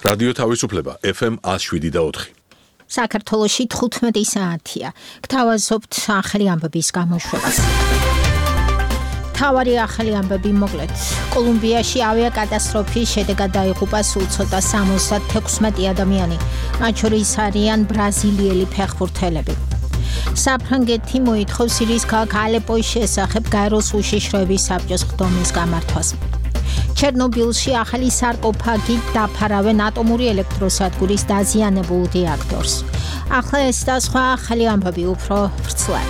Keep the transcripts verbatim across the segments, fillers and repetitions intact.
რადიო თავისუფლება ეფ ემ one oh seven და four. საქართველოში თხუთმეტი საათია. გთავაზობთ ახალი ამბების გამოშვებას. თავარი ახალი ამბები მოკლედ. კოლუმბიაში ავიაკატასტროფის შედეგად დაიღუპა სულ ცოტა სამოცდათექვსმეტი ადამიანი, მათ შორის არიან ბრაზილიელი ფეხბურთელები. საფრანგეთი მოითხოვს სირიის ქალაქ ალეპოს შესახებ გაეროს უშიშროების საბჭოს ხდომის გამართვას. ჩერნობილში ახალი სარკოფაგით დაფარავენ ატომური ელექტროსადგურის დაზიანებულ რეაქტორს. ახლა ეს და სხვა ახალი ამბები უფრო ვრცლად.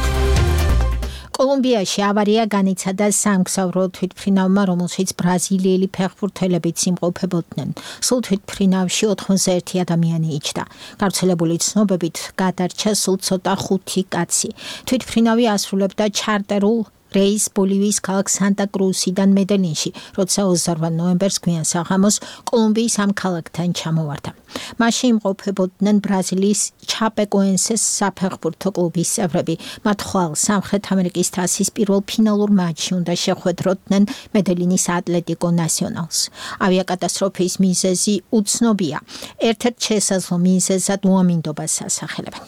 კოლუმბიაში ავარია განიცადა სამგზავრო თვითმფრინავმა, რომელშიც ბრაზილიელი ფეხბურთელებიც იმყოფებოდნენ. სულ თვითმფრინავში ოთხმოცდაერთი ადამიანი იჯდა. გავრცელებული ცნობებით გადარჩა სულ ცოტა ხუთი კაცი. თვითმფრინავი ასრულებდა ჩარტერულ რეის ბოლივიის ქალაქ სანტა-კრუსიდან მედელინში, როცა ოცდაორ ნოემბერს გვიან საღამოს კოლუმბიის ამ ქალაქთან ჩამოვარდა. მასში იმყოფებოდნენ ბრაზილიის ჩაპეკოენსეს საფეხბურთო კლუბის წევრები. მათ ხვალ სამხრეთ ამერიკის თასის პირველ ფინალურ მატჩში უნდა შეხვედროდნენ მედელინის ატლეტიკო ნასიონალს. ავიაკატასტროფის მიზეზი უცნობია. ერთ-ერთ შესაძლო მიზეზად უამინდობას ასახელებენ.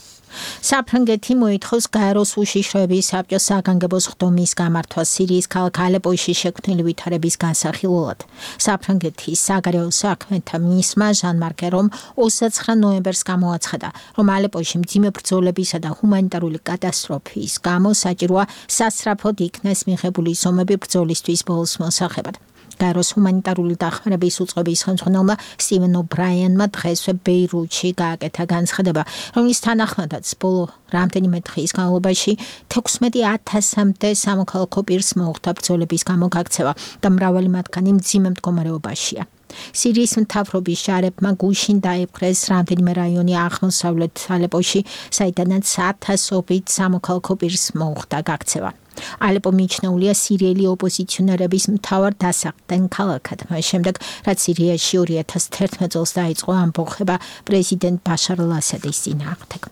საფრანგეთი მოითხოვს გაეროს უშიშროების საბჭოს საგანგებოს ხდომის გამართვას სირიის ქალაქ ალეპოში შექმნილი ვითარების განსახილველად. საფრანგეთის საგარეო საქმეთა მინისტრმა ჟან-მარკ ერომ ოცდაცხრა ნოემბერს გამოაცხადა, რომ ალეპოში მძიმე ბრძოლებისა და ჰუმანიტარული კატასტროფის გამო საჭიროა სასწრაფოდ იქნეს მიღებული ზომები ბრძოლისთვის ბოლოს მოსახებად. გაეროს ჰუმანიტარული დახმარების უწყების ხელმძღვანელმა სტივენ ობრაიანმა დღესვე ბეირუთში გააკეთა განცხადება, რომლის თანახმადაც ბოლო რამდენიმე დღის განმავლობაში თექვსმეტი ათასამდე სამოქალაქო პირს მოუხდა ბრძოლების გამო გაქცევა და მრავალი მათგანი მძიმე მდგომარეობაშია. სირიის მთავრობის ჯარებმა გუშინ დაიპყრეს რამდენიმე რაიონი აღმოსავლეთ ალეპოში, საიდანაც ათასობით სამოქალაქო პირს მოუხდა გაქცევა. ალეპო მიჩნეულია სირიელი ოპოზიციონერების მთავარ დასახდენ ქალაქად, მას შემდეგ, რაც სირიაში ორი ათას თერთმეტ წელს დაიწყო ამბოხება პრეზიდენტ ბაშარ ალ-ასადის წინააღმდეგ.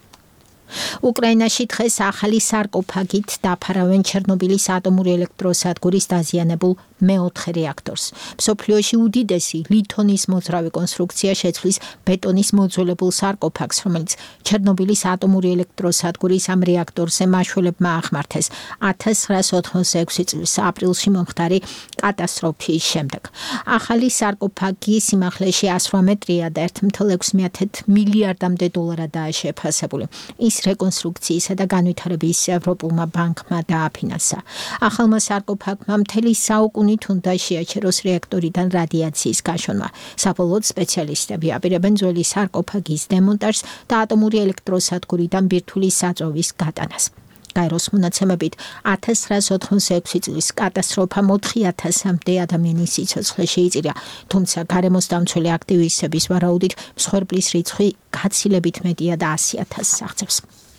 უკრაინაში დღეს ახალი სარკოფაგით დაფარავენ ჩერნობილის ატომური ელექტროსადგურის დაზიანებულ მეოთხე რეაქტორს. მსოფლიოში უდიდესი ლითონის მოძრავი კონსტრუქცია შეცვლის ბეტონის მოძველებულ სარკოფაგს, რომელიც ჩერნობილის ატომური ელექტროსადგურის ამ რეაქტორზე მაშველებმა ახმართეს ათას ცხრაას ოთხმოცდაექვსი წლის აპრილში მომხდარი კატასტროფის შემდეგ. ახალი სარკოფაგი სიმაღლეში one hundred მეტრია და one point six მილიარდამდე დოლარადაა შეფასებული. ის რეკონსტრუქციისა და განვითარების ევროპულმა ბანკმა დააფინანსა. ახალმა სარკოფაგმა მთელი საუკუნით უნდა შეაჩეროს რეაქტორიდან რადიაციის გაშონა. საბოლოოდ სპეციალისტები აპირებენ ძველი სარკოფაგის დემონტაჟს და ატომური ელექტროსადგურიდან ბირთვული საწვევის გატანას. გაეროს მონაცემებით ათას ცხრაას ოთხმოცდაექვსი წლის კატასტროფამ ოთხი ათასამდე ადამიანის სიცოცხლე შეიწირა, თუმცა გარემოს დამცველი აქტივისტების ვარაუდით მსხვერპლის რიცხვი გაცილებით მეტია და ასი ათასს აღწევს.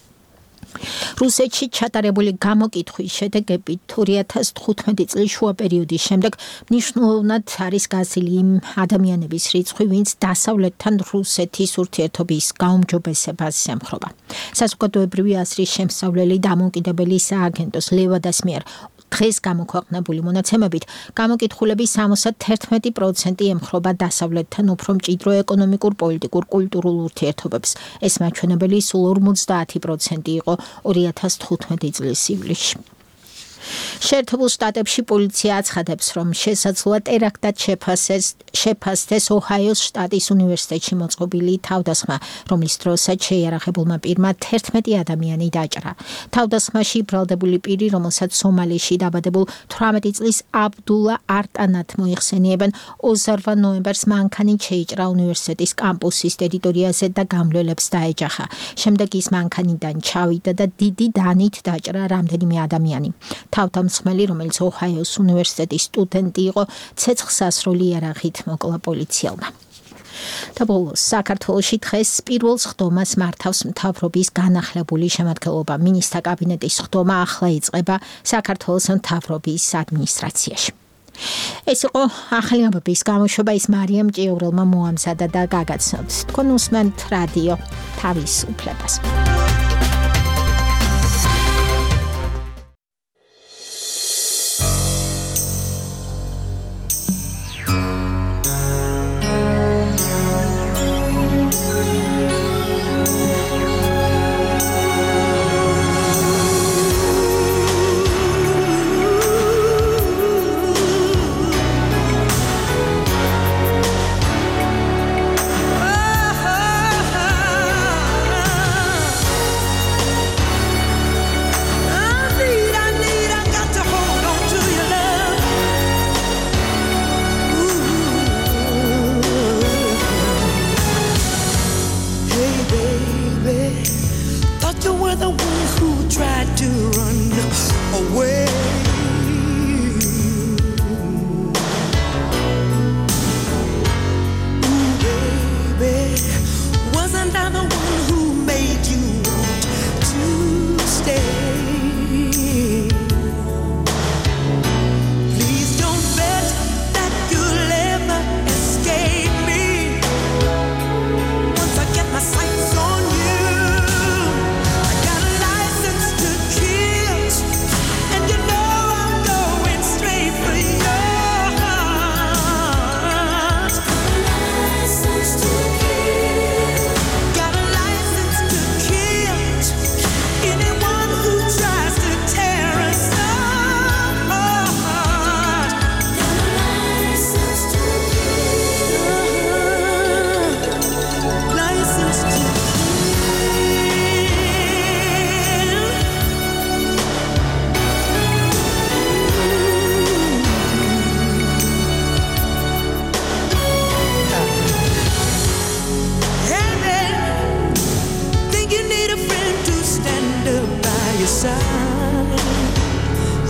რუსეთში ჩატარებული გამოკითხვის შედეგებით ორი ათას თხუთმეტი წლის შუა პერიოდის შემდეგ მნიშვნელოვნად არის გაზრდილი იმ ადამიანების რიცხვი, ვინც დასავლეთთან რუსეთის ურთიერთობის გაუმჯობესებას ემხრობა. საზოგადოებრივი აზრის შემსწავლელი დამოუკიდებელი სააგენტოს ლევადას მიერ დღეს გამოქვეყნებული მონაცემებით გამოკითხულების სამოცდათერთმეტი პროცენტი ემხრობა დასავლეთთან უფრო მჭიდრო ეკონომიკურ, პოლიტიკურ, კულტურულ ურთიერთობებს. ეს მაჩვენებელი სულ ორმოცდაათი პროცენტი იყო ორი ათას თხუთმეტი წლის ივლისში. შეერთებულ შტატებში პოლიცია აცხადებს, რომ შესაძლოა ტერაქტად შეფასდეს შეფასდეს ოჰაიოს შტატის უნივერსიტეტში მოწყობილი თავდასხმა, რომლის დროსაც შეიარაღებულმა პირმა თერთმეტი ადამიანი დაჭრა. თავდასხმაში ბრალდებული პირი, რომელსაც სომალიში დაბადებულ თვრამეტი წლის აბდულა არტანათ მოიხსენიებენ, ოცდაორ ნოემბერს მანქანით შეიჭრა უნივერსიტეტის კამპუსის ტერიტორიაზე და გამლელებს დაეჯახა. შემდეგ ის მანქანიდან ჩავიდა და დიდი დანით დაჭრა რამდენიმე ადამიანი. თავდამსხმელი, რომელიც ოჰაიოს უნივერსიტეტის სტუდენტი იყო, ცეცხლსასროლი იარაღით მოკლა პოლიციელმა. და ბოლოს საქართველოში დღეს პირველ ხდომას მართავს მთავრობის განახლებული შემადგენლობა. მინისტრთა კაბინეტის ხდომა ახლა იწყება საქართველოს მთავრობის ადმინისტრაციაში. ეს იყო ახალი ამბების გამოშვება, ის მარიამ ჭიაურელმა მოამზადა და გაგაცნოთ. თქვენ უსმენთ რადიო თავისუფლებას.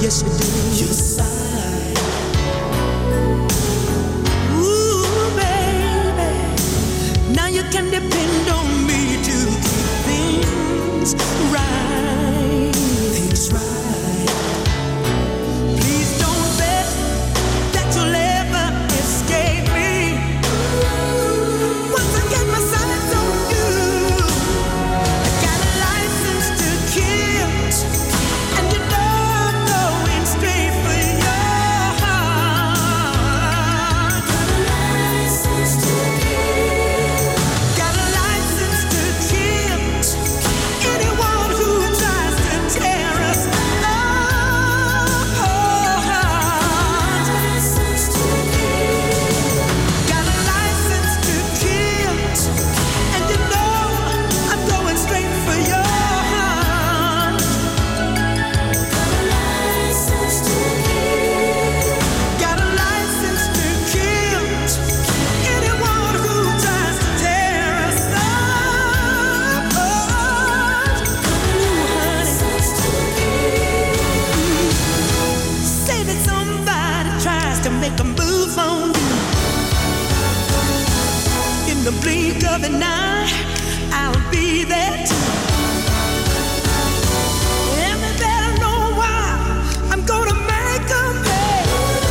Yes, you do. You sigh. Ooh, baby. Now you can depend on me to keep things right. Things right. Please don't bet that you'll ever escape me. Once I get my sights on you, I got a license to kill, and you know I'm going straight for your heart. Got a license to kill. Got a license to kill anyone who tries to tear us apart. License to kill. Got a license to kill, and you know I'm going straight for your heart. License to kill. Got a license to kill anyone who tries to tear us apart. License to kill. Say that somebody tries to make a move on you. In the blink of an eye, I'll be there too. And they better know why I'm gonna make 'em pay.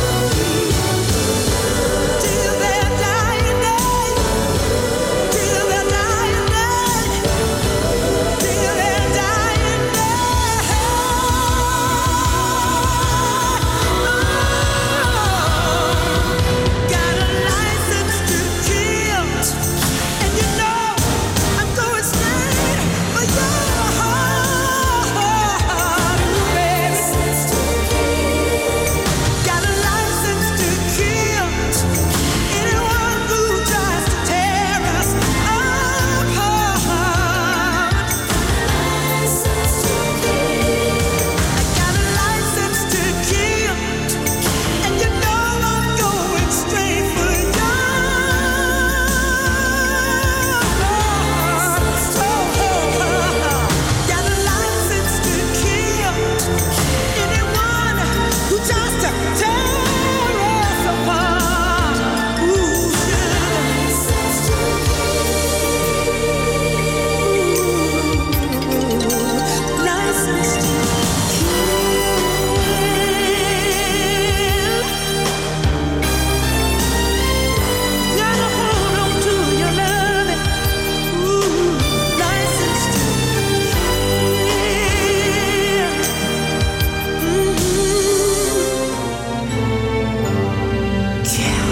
Till their dying day. Till their dying day. Till their dying day. Got a license to kill, and you know I'm going straight for your heart, baby. Got a license to kill anyone who tries to tear us apart. I got a license to kill, and you know I'm going straight for your heart. Got a license to kill anyone who tries to tear us apart. Ooh, license to kill. License to kill. Gotta hold on to your loving. Ooh, license to kill.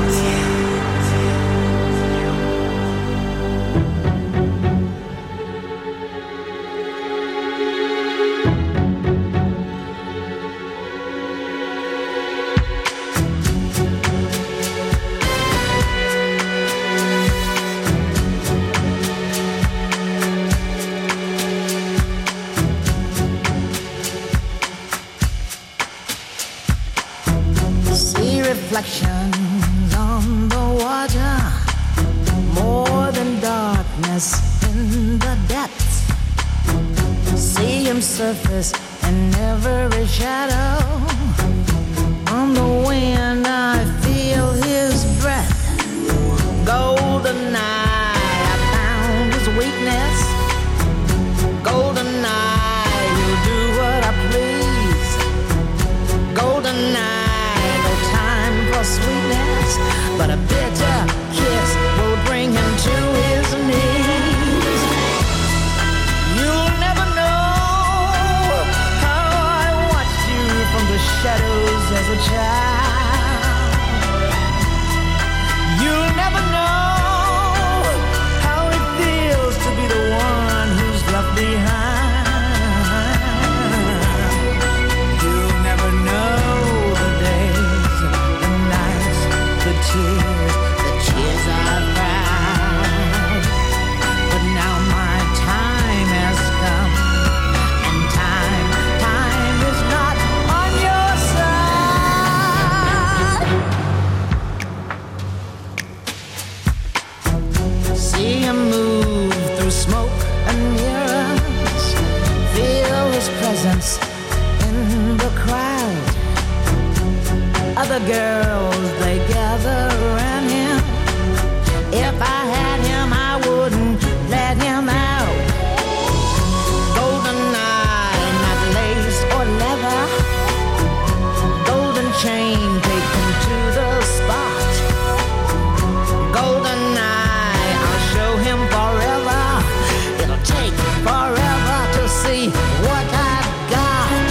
See reflections on the water, more than darkness in the depths. See him surface in every shadow. On the wind I feel his breath. Golden eye, I found his weakness. Golden eye, he'll do what I please. Golden eye, no time for sweetness, but a bitter kiss will bring him to his knees. You'll never know how I watched you from the shadows as a child. You'll never know how it feels to be the one who's left behind. You'll never know the days, the nights, the tears, the tears I've cried. But now my time has come, and time, time is not on your side. the girls, they gather around him. If I had him, I wouldn't let him out. Golden eye, not lace or leather. Golden chain, take him to the spot. Golden eye, I'll show him forever. It'll take forever to see what I've got.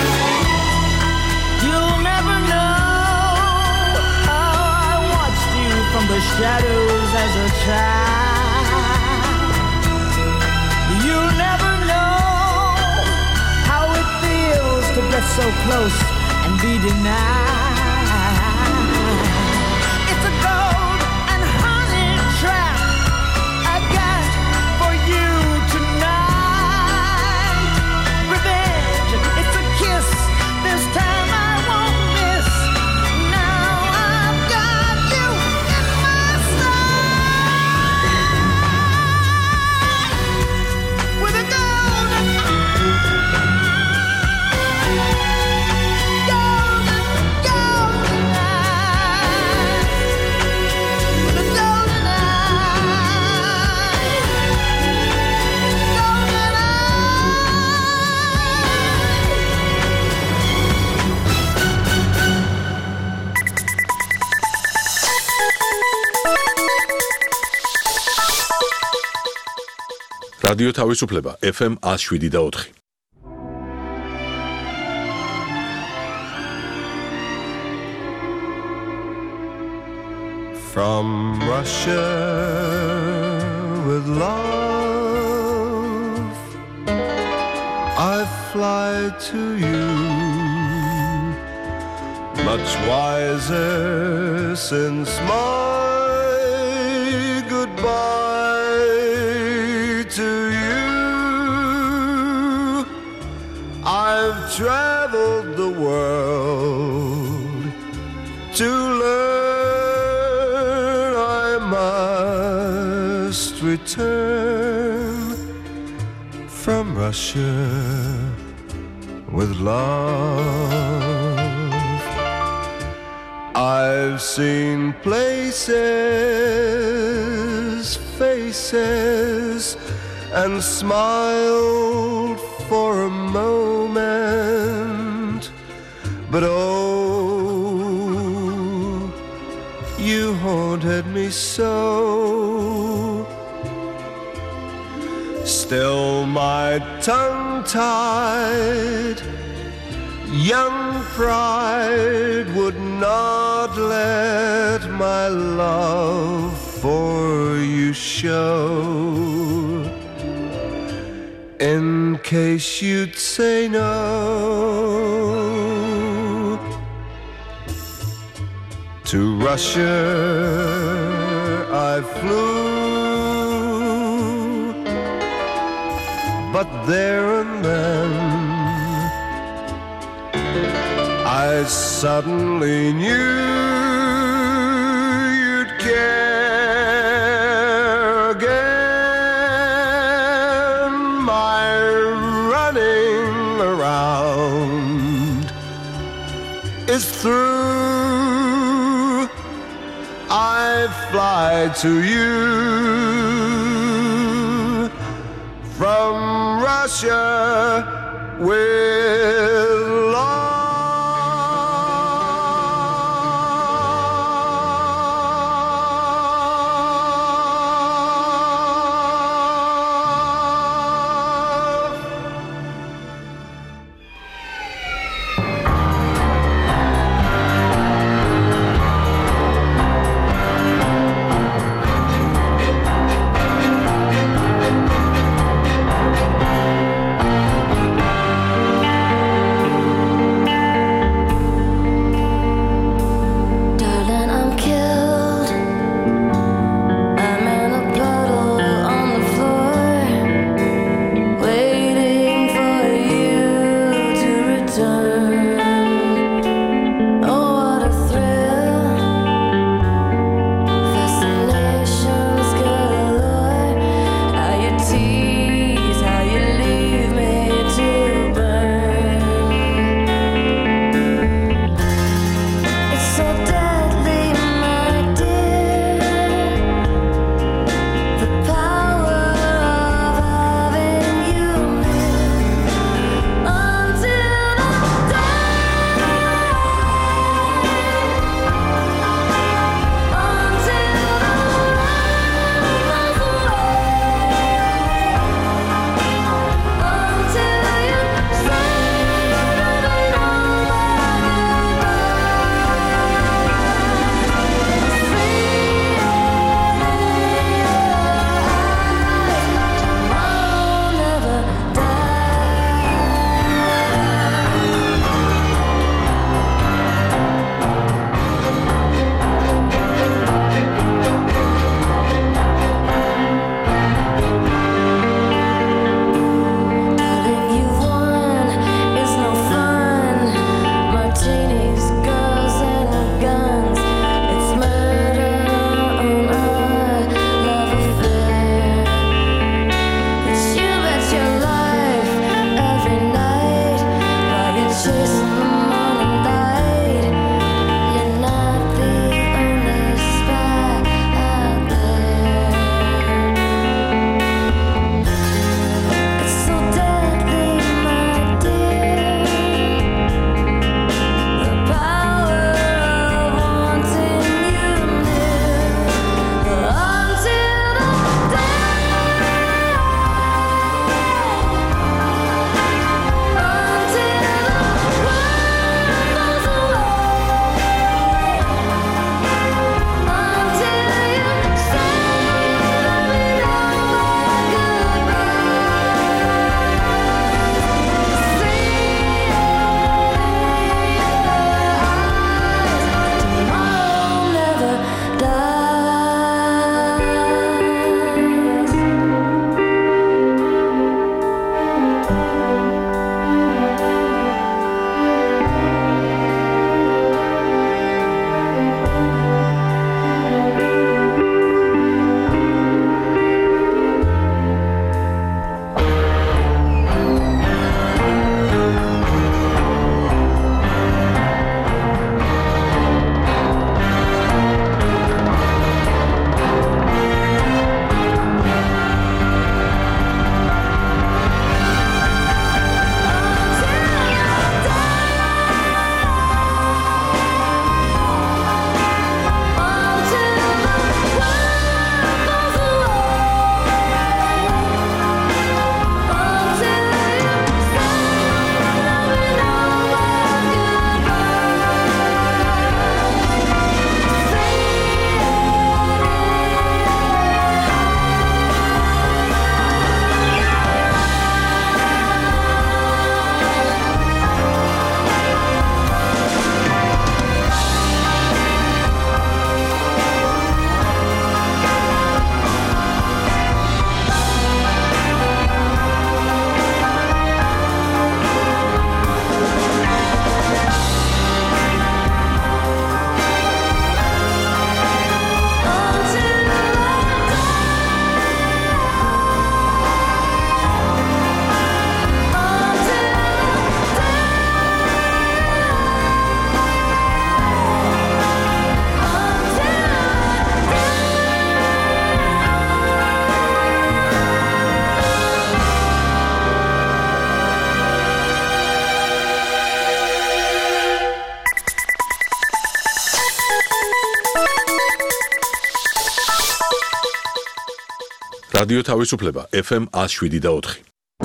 You'll never know how I watched you from the shadows as a child. You'll never know how it feels to get so close and be denied. It's a gold and honey trap I got for you tonight. Revenge, it's a kiss. This time I won't miss. Now I've got you in my sight. With a golden golden, golden eye. With a golden eye. Golden რადიო თავისუფლება F M one oh seven და four. From Russia with love, I fly to you, much wiser since my goodbye to you. I've traveled the world to learn I must return from Russia with love. I've seen places, faces, and smiled for a moment, but oh, you haunted me so. Still my tongue-tied young pride would not let my love for you show, in case you'd say no. To Russia I flew, but there and then I suddenly knew you'd care again. My running around is through. I fly to you from Russia with love. რადიო თავისუფლება ეფ ემ one oh seven და four.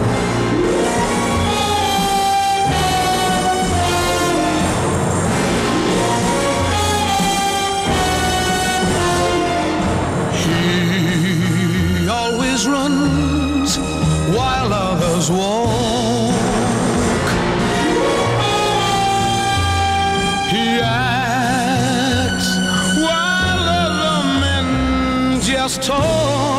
He always runs while others walk. He acts while other men just talk.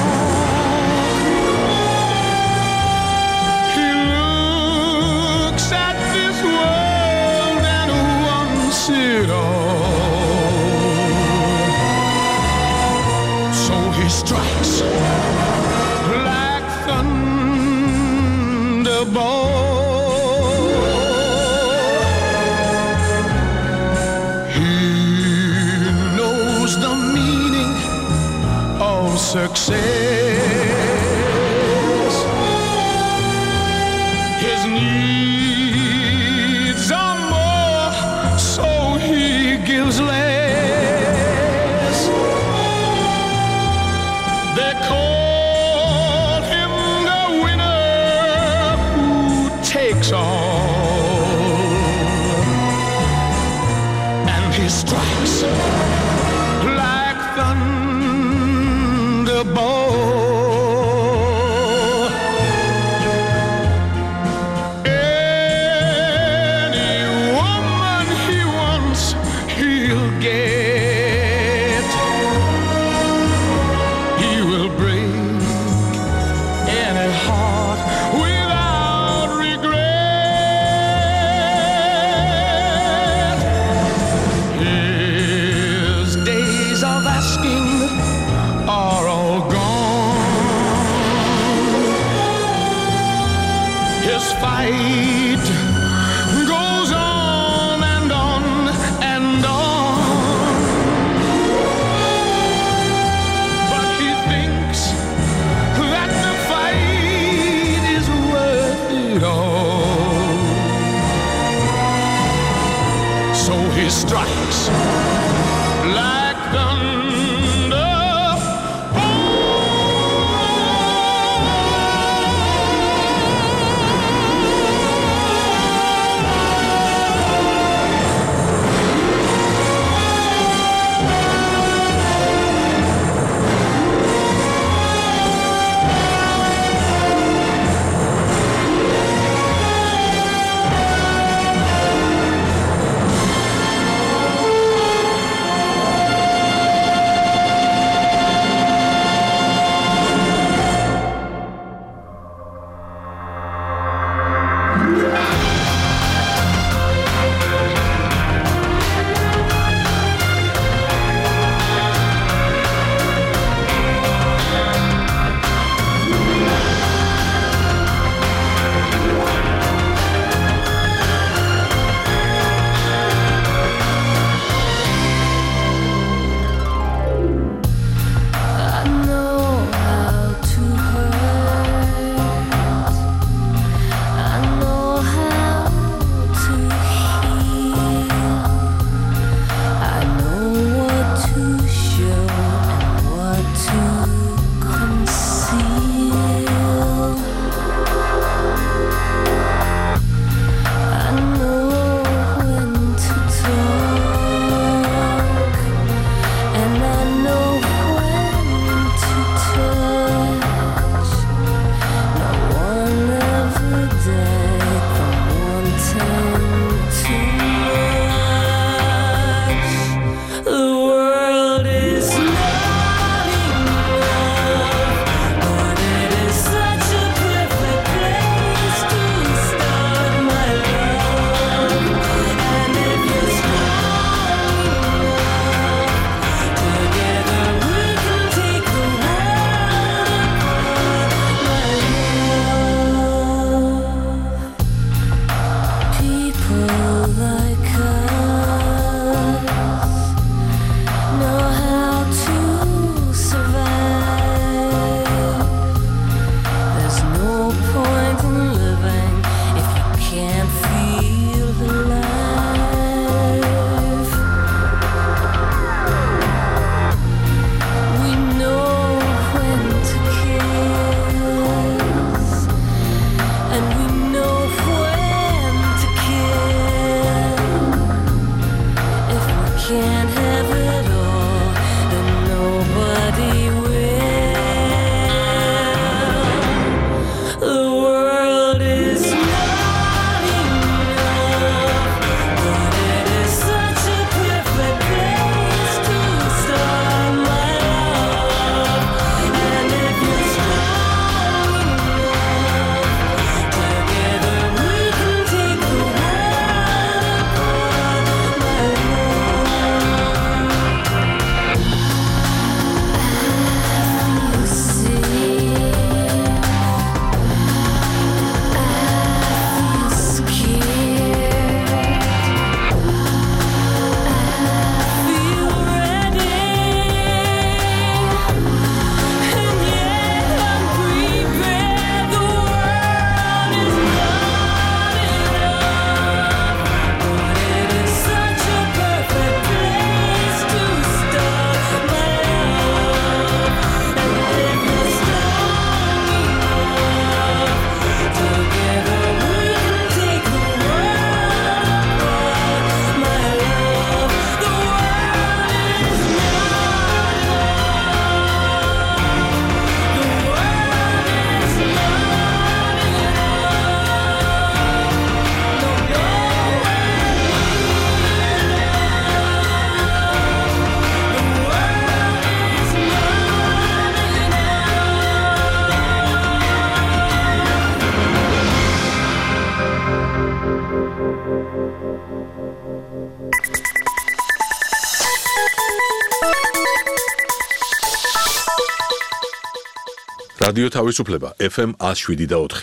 He looks at this world and wants it all. So he strikes like thunderbolt. He knows the meaning of success. His needs are more, so he gives less. They call him the winner who takes all, and he strikes like thunderbolt. Any woman he wants, he'll get. He will break any heart without regret. so he strikes like thunder. რადიო თავისუფლება ეფ ემ one oh seven და four.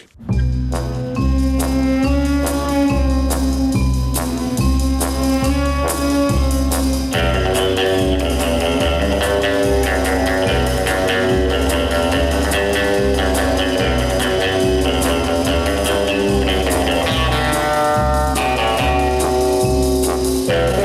Yeah.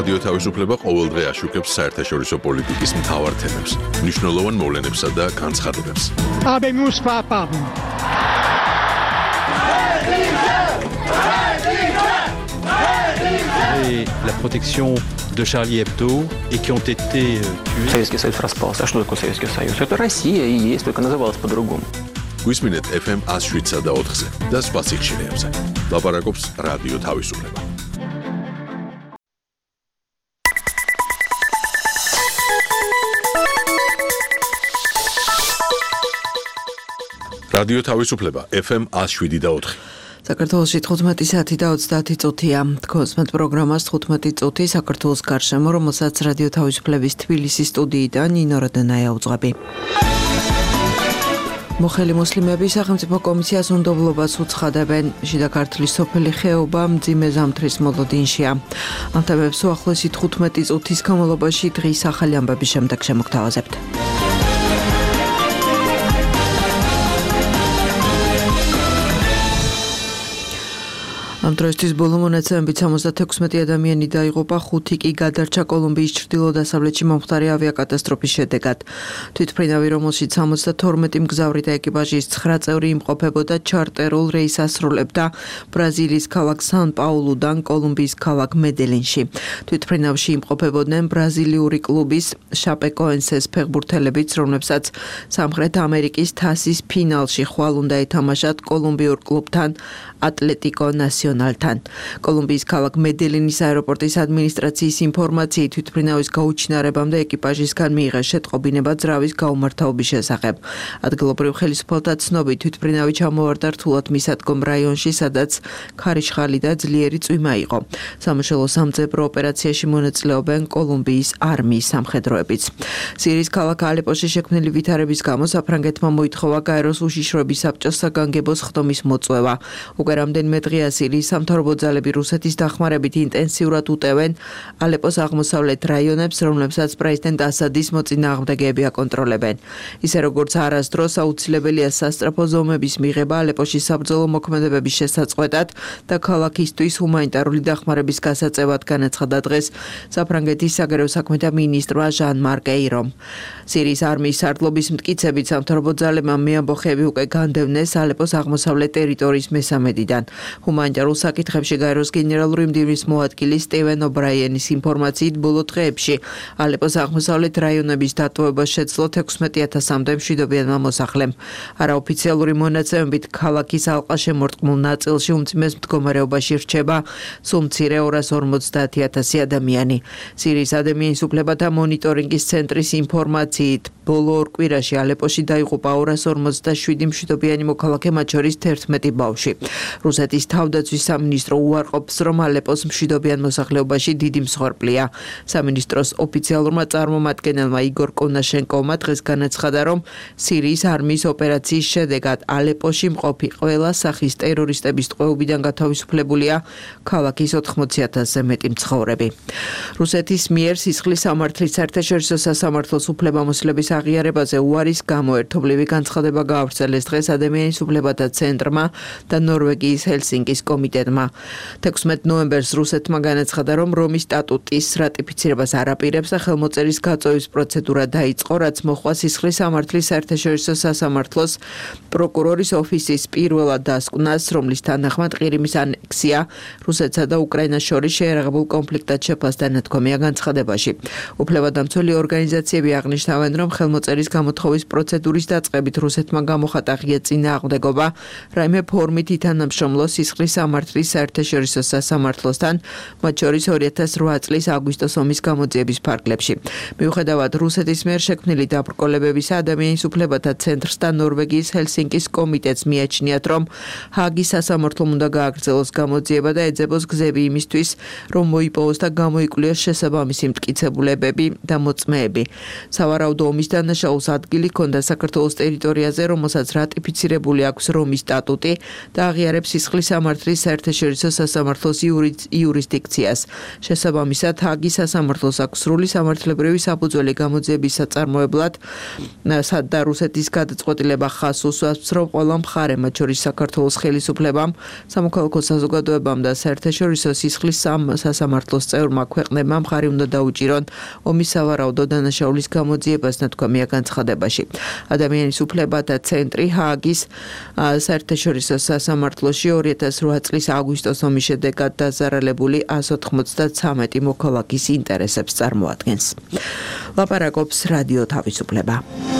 რადიო თავისუფლება ყოველდღე აშუქებს საერთაშორისო პოლიტიკის მთავარ თემებს, მნიშვნელოვან მოვლენებსა და განცხადებებს. Habemus papam. Et la protection de Charlie Hebdo et qui ont été tués. Советский Союз распался. А что такое Советский Союз? Это Россия и есть, только называлась по-другому. გვისმინეთ эф эм one oh seven და ოთხზე და სხვა სიხშირეებზე. ლაპარაკობს რადიო თავისუფლება. რადიო თავისუფლება эф эм one oh seven და ოთხი. საქართველოში თხუთმეტი საათი და ოცდაათი წუთია. თქოსმეთ პროგრამას თხუთმეტი წუთი საქართველოს გარშემო, რომელსაც რადიო თავისუფლების თბილისის სტუდიიდან ნინო როდენაია უძღვები. მოხელი მუსლიმები სახელმწიფო კომისიას უნდობლობას უცხადებენ. შიდა ქართლის სოფელი ხეობა მძიმე ზამთრის მოლოდინშია. ამ თემებს უახლოესი თხუთმეტი წუთის განმავლობაში დღის ახალი ამბების შემდეგ შემოგთავაზებთ. ამ დროისთვის ბოლო მონაცემებით სამოცდათექვსმეტი ადამიანი დაიღუპა, ხუთი კი გადარჩა კოლუმბიის ჩრდილო-დასავლეთში მომხდარი ავიაკატასტროფის შედეგად. თვითმფრინავი, რომელშიც სამოცდათორმეტი მგზავრი და ეკიპაჟის ცხრა წევრი იმყოფებოდა, ჩარტერულ რეისს ასრულებდა ბრაზილიის ქალაქ სან-პაულუდან კოლუმბიის ქალაქ მედელინში. თვითმფრინავში იმყოფებოდნენ ბრაზილიური კლუბის შაპეკოენსეს ფეხბურთელებიც, რომლებსაც სამხრეთ ამერიკის თასის ფინალში ხვალ უნდა ეთამაშათ კოლუმბიურ კლუბთან ატლეტიკო ნასიონალთან. კოლუმბიის ქალაქ მედელინის აეროპორტის ადმინისტრაციის ინფორმაციით თვითმფრინავის გაუჩინარებამდე ეკიპაჟისგან მიიღეს შეტყობინება ძრავის გაუმართავობის შესახებ. ადგილობრივ ხელისუფალთა ცნობით თვითმფრინავი ჩამოვარდა რთულად მისადგომ რაიონში, სადაც ქარიშხალი და ძლიერი წვიმა იყო. სამაშველო სამძებრო ოპერაციაში მონაწილეობენ კოლუმბიის არმიის სამხედროებიც. სირიის ქალაქ ალეპოში შექმნილი ვითარების გამო საფრანგეთმა მოითხოვა გაეროს უშიშროების საბჭოს საგანგებო სხდომის მოწვევა. უკვე რამდენიმე დღეა სირიის სამთავრობო ძალები რუსეთის დახმარებით ინტენსიურად უტევენ ალეპოს აღმოსავლეთ რაიონებს, რომლებსაც პრეზიდენტ ასადის მოწინააღმდეგეები აკონტროლებენ. ისე როგორც არასდროს აუცილებელია სასწრაფო ზომების მიღება ალეპოში საბრძოლო მოქმედებების შესაწყვეტად და ქალაქისთვის ჰუმანიტარული დახმარების გასაწევად, განაცხადა დღეს საფრანგეთის საგარეო საქმეთა მინისტრმა ჟან მარკ ეირომ. სირიის არმიის სარდლობის მტკიცებით სამთავრობო ძალებმა მეამბოხეები უკვე განდევნეს ალეპოს აღმოსავლეთ ტერიტორიის მესამედიდან. ჰუმანიტარულ საკითხებში გაეროს გენერალური მდივნის მოადგილი სტივენ ობრაიენის ინფორმაციით ბოლო დღეებში ალეპოს აღმოსავლეთ რაიონების დატოვება შეძლო ექვსმეტი ათასამდე მშვიდობიანმა მოსახლემ. არაოფიციალური მონაცემებით ქალაქის ალყაშემორტყმულ ნაწილში უმძიმეს მდგომარეობაში რჩება სულ მცირე ორას ორმოცდაათი ათასი ადამიანი. სირიის ადამიანის უფლებათა მონიტორინგის ცენტრის ინფორმაციით ბოლო ორ კვირაში ალეპოში დაიღუპა ორას ორმოცდაშვიდი მშვიდობიანი მოქალაქე, მათ შორის თერთმეტი ბავშვი. რუსეთის თავდაცვის სამინისტრო უარყოფს, რომ ალეპოს მშვიდობიან მოსახლეობაში დიდი მსხვერპლია. სამინისტროს ოფიციალურმა წარმომადგენელმა იგორ კონაშენკოვმა დღეს განაცხადა, რომ სირიის არმიის ოპერაციის შედეგად ალეპოში მყოფი ყველა სახის ტერორისტების ტყვეობიდან გათავისუფლებულია ქალაქის ოთხმოცი ათასზე მეტი მცხოვრები. რუსეთის მიერ სისხლის სამართლის საერთაშორისო სასამართლოს უფლებამოსილების აღიარებაზე უარის გამო ერთობლივი განცხადება გაავრცელეს დღეს ადამიანის უფლებათა ცენტრმა და ნორვეგიის ჰელსინკის კომიტეტმა. ექვსმეტ ნოემბერს რუსეთმა განაცხადა, რომ რომის სტატუტის რატიფიცირებას არ აპირებს და ხელმოწერის გაწევის პროცედურა დაიწყო, რაც მოხდა სისხლის სამართლის საერთაშორისო სასამართლოს პროკურორის ოფისის პირველად დასკვნას, რომლის თანახმად ყირიმის ანექსია რუსეთსა და უკრაინას შორის შეერაღებულ კონფლიქტად შეფასდა ნათქვამია განცხადებაში. უფლებადამცველი ორგანიზაციები აღნიშნავენ, რომ ხელმოწერის გამოთხოვის პროცედურის დაწყებით რუსეთმა გამოხატა ღია წინააღმდეგობა რაიმე ფორმით ითანამშრომლოს სისხლის სამართლის საერთაშორისო სასამართლოსთან, მათ შორის ორი ათას ოთხ წლის აგვისტოს ომის გამოძიების ფარგლებში. მიუხედავად რუსეთის მიერ შექმნილი დაბრკოლებებისა, ადამიანის უფლებათა ცენტრს და ნორვეგიის ჰელსინკის კომიტეტს მიაჩნიათ, რომ ჰაგის სასამართლომ უნდა გააგრძელოს გამოძიება და ეძებოს გზები იმისთვის, რომ მოიპოვოს და გამოიკვლიოს შესაბამისი მტკიცებულებები და მოწმეები. სავარაუდო ომის დანაშაულს ადგილი ჰქონდა საქართველოს ტერიტორიაზე, რომელსაც რატიფიცირებული აქვს რომის სტატუტი და აღიარებს სისხლის სამართლის საერთაშორისო სასამართლოს იურისდიქციას. შესაბამისად, ჰააგის სასამართლოს აქვს სრული სამართლებრივი საფუძველი გამოძიების საწარმოებლად და რუსეთის გადაწყვეტილება ხაზს უსვამს, რომ ყველა მხარე, მათ შორის საქართველოს ხელისუფლებამ, სამოქალაქო საზოგადოებამ და საერთაშორისო სისხლის სასამართლოს წევრმა ქვეყნებმა მხარი უნდა დაუჭირონ ომის სავარაუდო დანაშაულის გამოძიებას ნათქვამია განცხადებაში. ადამიანის უფლებათა ცენტრი ჰააგის საერთაშორისო სასამართლოში ორი ათას რვა წლის აგვისტოს ომის შედეგად დაზარალებული εκατს ოცდათვრამეტი მოქალაქის ინტერესებს წარმოადგენს. ლაპარაკობს რადიო თავისუფლება.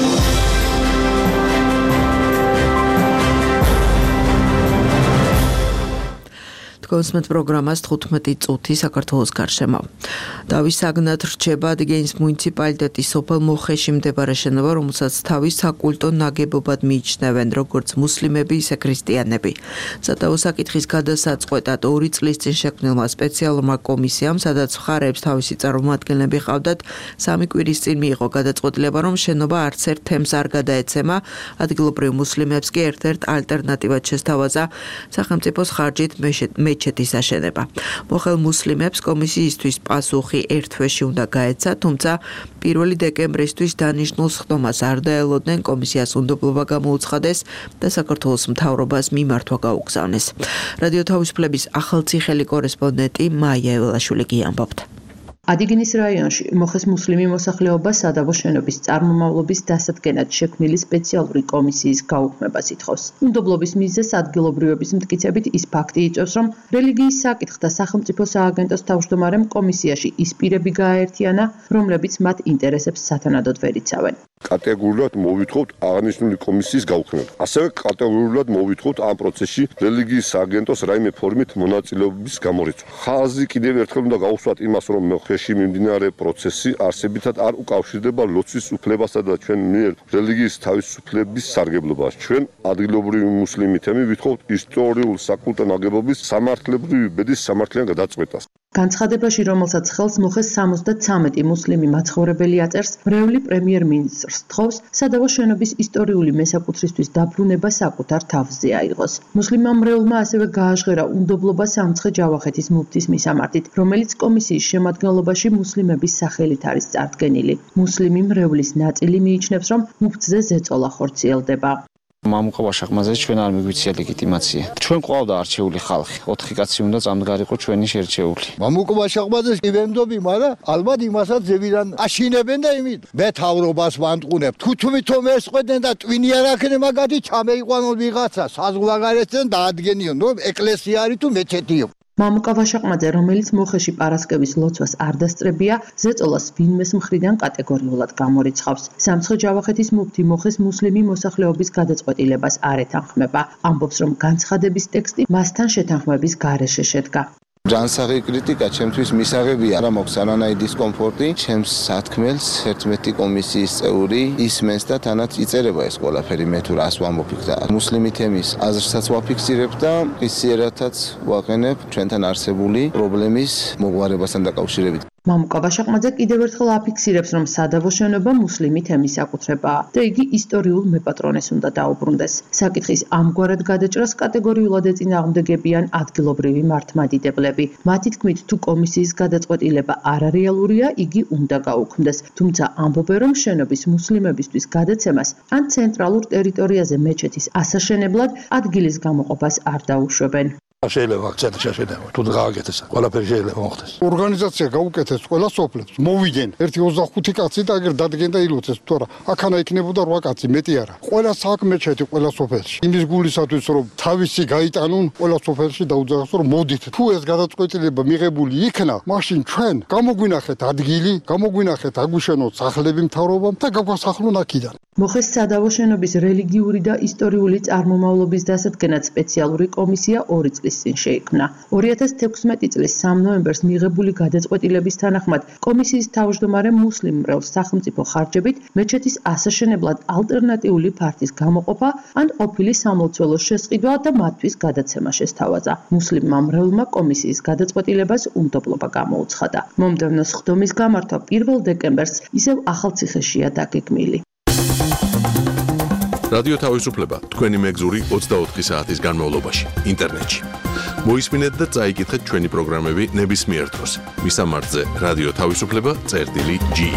კონსმეთ პროგრამას თხუთმეტი წუთი საქართველოს გარშემო. დავის საგნად რჩება ადგენის მუნიციპალიტეტის სოფელ მოხეში მდებარე შენობა, რომელსაც თავის საკულტო ნაგებობად მიიჩნევენ როგორც მუსლიმები, ისე ქრისტიანები. სადავო საკითხის გადასაწყვეტად ორი წლის წინ შექმნილმა სპეციალურმა კომისიამ, სადაც მხარეებს თავისი წარმომადგენლები ჰყავდათ, სამი კვირის წინ მიიღო გადაწყვეტილება, რომ შენობა არც ერთ თემს არ გადაეცემა, ადგილობრივ მუსლიმებს კი ერთ-ერთ ალტერნატივად შესთავაზა სახელმწიფოს ხარჯით მეჩეთის აშენება. მოხელ მუსლიმებს კომისიისთვის პასუხი ერთ თვეში უნდა გაეცა, თუმცა პირველი დეკემბრისთვის დანიშნულ სხდომას არ დაელოდნენ, კომისიას უნდობლობა გამოუცხადეს და საქართველოს მთავრობას მიმართვა გაუგზავნეს. რადიო თავისუფლების ახალციხელი კორესპონდენტი მაია ეველაშვილი გიამბობთ. ადინგის რაიონში მოხეს მუსლიმი მოსახლეობა სადავო შენობის წარმომავლობის დასადგენად შექმნილი სპეციალური კომისიის გაუქმებას ითხოვს. უნდობლობის მიზეზს ადგილობრივების მტკიცებით ის ფაქტი იწვევს, რომ რელიგიის საკითხთა სახელმწიფო სააგენტოს თავმჯდომარემ კომისიაში ის პირები გააერთიანა, რომლებიც მათ ინტერესებს სათანადოდ ვერ იცავენ. კატეგორიულად მოვითხოვთ აღნიშნული კომისიის გაუქმებას. ასევე კატეგორიულად მოვითხოვთ ამ პროცესში რელიგიის სააგენტოს რაიმე ფორმით მონაწილეობის გამორიცხვა. ხაზი კიდევ ერთხელ უნდა გავუსვათ იმას, რომ მოხეში მიმდინარე პროცესი არსებითად არ უკავშირდება ლოცვის უფლებასა და ჩვენ მიერ რელიგიის თავისუფლების სარგებლობას. ჩვენ ადგილობრივი მუსლიმითები ვითხოვთ ისტორიულ საკულტო ნაგებობის სამართლებრივი ბედის სამართლიან გადაწყვეტას. განცხადებაში, რომელსაც ხელს მოხეს სამოცდათვრამეტი მუსლიმი მაცხოვრებელი აწერს, მრევლი პრემიერ-მინისტრს თხოვს სადავო შენობის ისტორიული მესაკუთრისთვის დაბრუნება საკუთარ თავზე აიღოს. მუსლიმმა მრევლმა ასევე გააჟღერა უნდობლობა სამცხე ჯავახეთის მუფთის მისამართით, რომელიც კომისიის შემადგენლობაში მუსლიმების სახელით არის წარდგენილი. მუსლიმი მრევლის ნაწილი მიიჩნევს, რომ მუფთზე ზეწოლა ხორციელდება. მამუკა ვაშახმაზე ჩვენ არ მიგვიცია ლეგიტიმაცია. ჩვენ ყავდა არჩეული ხალხი, ოთხი კაცი უნდა წამდგარიყო ჩვენი შერჩეული. მამუკა ვაშახმაზე ვემდობი, მაგრამ ალბათ იმასაც ზევიდან აშინებენ და იმით მეთავრობას ვანტყუნებ. თუ თვითონ ესყვედნენ და ტვინი არ აქნე მაგათი ჩამეიყვანონ ვიღაცა, საზღვარგარეთიდან დაადგენიონ, რომ ეკლესია არის თუ მეჩეთიო. მამუკა ვაშაყმაძე, რომელიც მოხეში პარასკევის ლოცვას არ დასწრებია, ზეწოლას ვინმეს მხრიდან კატეგორიულად გამორიცხავს. სამცხე ჯავახეთის მუფთი მოხეს მუსლიმი მოსახლეობის გადაწყვეტილებას არ ეთანხმება. ამბობს, რომ განცხადების ტექსტი მასთან შეთანხმების გარეშე შედგა. ჯანსაღი კრიტიკა ჩემთვის მისაღებია, არა მაქვს არანაირი დისკომფორტი, ჩემს სათქმელს ერთმეტი კომისიის წევრი ისმენს და თანაც იწერება ეს ყველაფერი, მე თუ რას ვამბობ და მუსლიმი თემის აზრსაც ვაფიქსირებ და ისიერათაც ვაყენებ ჩვენთან არსებული პრობლემის მოგვარებასთან დაკავშირებით. მამუკა ვაშაყმაძე კიდევ ერთხელ აფიქსირებს, რომ სადავო შენობა მუსლიმი თემის საკუთრებაა და იგი ისტორიულ მეპატრონეს უნდა დაუბრუნდეს. საკითხის ამგვარად გადაჭრას კატეგორიულად ეწინააღმდეგებიან ადგილობრივი მართლმადიდებლები. მათი თქმით, თუ კომისიის გადაწყვეტილება არარეალურია, იგი უნდა გაუქმდეს. თუმცა ამბობენ, რომ შენობის მუსლიმებისთვის გადაცემას ან ცენტრალურ ტერიტორიაზე მეჩეთის ასაშენებლად ადგილის გამოყოფას არ დაუშვებენ. შეიძლება აქცენტი შეშენება. თუ გააკეთეს, ყველაფერი შეიძლება მოხდეს. ორგანიზაცია გაუკეთეს ყველა სოფლებს. მოვიდნენ ერთი ოცდახუთი კაცი და ეგერ დადგენ და ილოცეს, თორე აქანა იქნებოდა რვა კაცი, მეტი არა. ყველა საქმეჩეთი ყველა სოფელში. იმის გულისათვის რომ თავისი გაიტანონ ყველა სოფელში დაუძახოს რომ მოდით. თუ ეს გადაწყვეტილება მიღებული იქნა, მაშინ ჩვენ გამოგვინახეთ ადგილი, გამოგვინახეთ აგვიშენოთ სახლები მთავრობამ და გაგვასახლონ აქედან. მოხეს სადავო შენობის რელიგიური და ისტორიული წარმომავლობის დასადგენად სპეციალური კომისია ორი წლის წინ შეიქმნა. ორი ათას თექვსმეტი წლის სამი ნოემბერს მიღებული გადაწყვეტილების თანახმად კომისიის თავმჯდომარე მუსლიმ მრევლს სახელმწიფო ხარჯებით მეჩეთის ასაშენებლად ალტერნატიული ფართის გამოყოფა ან ყოფილი სამლოცველოს შესყიდვა და მათთვის გადაცემა შესთავაზა. მუსლიმმა მრევლმა კომისიის გადაწყვეტილებას უნდობლობა გამოუცხადა. მომდევნო სხდომის გამართვა პირველ დეკემბერს ისევ ახალციხეშია დაგეგმილი. რადიო თავისუფლება თქვენი მეგზური ოცდაოთხი საათის განმავლობაში ინტერნეტში. მოისმინეთ და წაიკითხეთ ჩვენი პროგრამები ნებისმიერ დროს. მისამართზე რადიო თავისუფლება წერტილი ჯი.